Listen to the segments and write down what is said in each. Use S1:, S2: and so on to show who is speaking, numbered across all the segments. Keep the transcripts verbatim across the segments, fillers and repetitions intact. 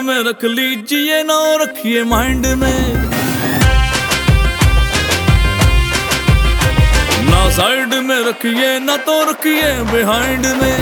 S1: में रख लीजिए ना रखिए माइंड में, ना साइड में रखिए ना तो रखिए बिहाइंड में।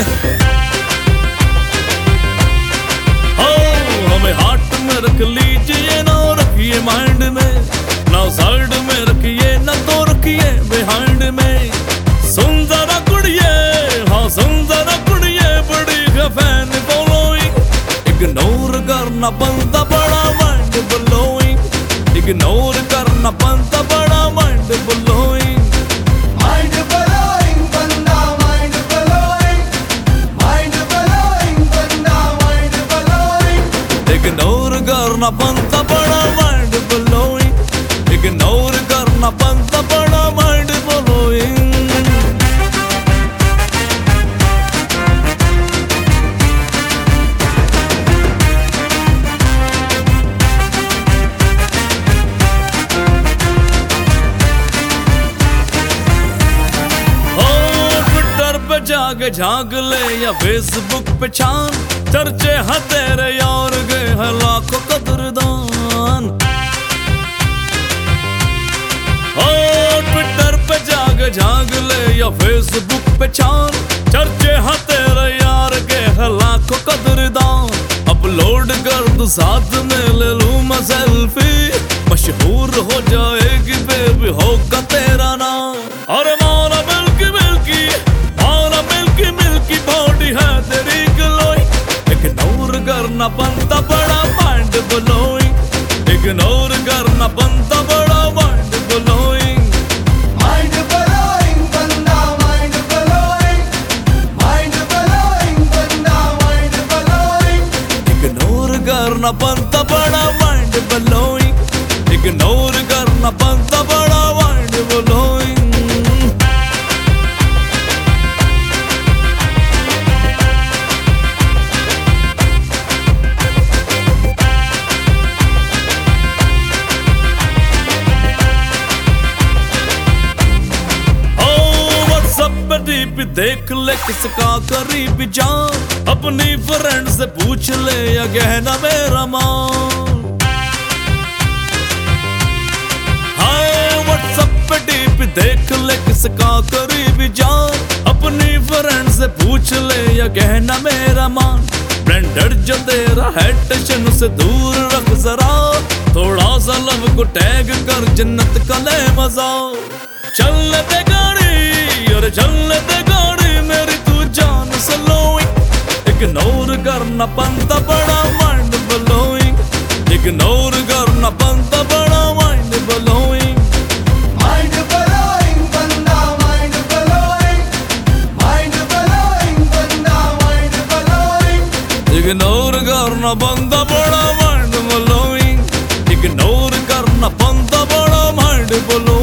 S1: हो हमें हार्ट में रख लीजिए ना रखिए माइंड में, ना साइड में रखिए ना तो रखिए बिहाइंड में। सुन जरा कुड़िए, हाँ सुन जरा कुड़िए, बड़ी है फैन फॉलोइंग, इग्नोर करना बनता बड़ा माइंड ब्लोइंग, इग्नोर करना बनता बड़ा माइंड ब्लोइंग।
S2: माइंड ब्लोइंग बंदा माइंड ब्लोइंग, माइंड ब्लोइंग बंदा माइंड ब्लोइंग,
S1: इग्नोर करना बनता बड़ा माइंड ब्लोइंग, इग्नोर करना बनता बड़ा माइंड ब्लोइंग। जाके झांक ले या फेसबुक पे छान, चर्चे हैं तेरे यार के हैं लाखों कदरदान। हो ट्विटर पे जाके झांक ले या फेसबुक पे छान, चर्चे हैं तेरे यार के हैं लाखों कदरदान। अपलोड कर दो साथ में ले लूं मैं सेल्फी, मशहूर हो जाएगी बेबी होगा तेरा नाम। और मारा milky milky milky milky body है तेरी ग्लोइंग, इग्नोर करना बनता बड़ा माइंड ब्लोइंग, इग्नोर करना बनता बड़ा माइंड ब्लोइंग।
S2: माइंड ब्लोइंग बंदा माइंड ब्लोइंग, माइंड ब्लोइंग बंदा माइंड ब्लोइंग,
S1: इग्नोर करना बनता बड़ा माइंड ब्लोइंग, इग्नोर करना बनता बड़ा माइंड ब्लोइंग। भी देख ले किसका करीबी जान, अपनी फ्रेंड से पूछ ले या गहना मेरा मान। हाय व्हाट्सएप पे डीपी देख ले किसका करीबी जान, अपनी फ्रेंड से पूछ ले या गहना मेरा मान। ब्लेंडर जो तेरा है टेंशन से दूर रख जरा, थोड़ा सा लव को टैग कर जन्नत का ले मजा। चल दे गाड़ी और चल दे गाड़ी मेरी तू जान स्लोइंग, इग्नोर करना बनता बड़ा माइंड ब्लोइंग, इग्नोर करना बनता बड़ा माइंड ब्लोइंग।
S2: माइंड ब्लोइंग बंदा माइंड ब्लोइंग, माइंड ब्लोइंग बंदा माइंड ब्लोइंग,
S1: इग्नोर करना बनता बड़ा माइंड ब्लोइंग, इग्नोर करना बनता बड़ा माइंड ब्लोइंग।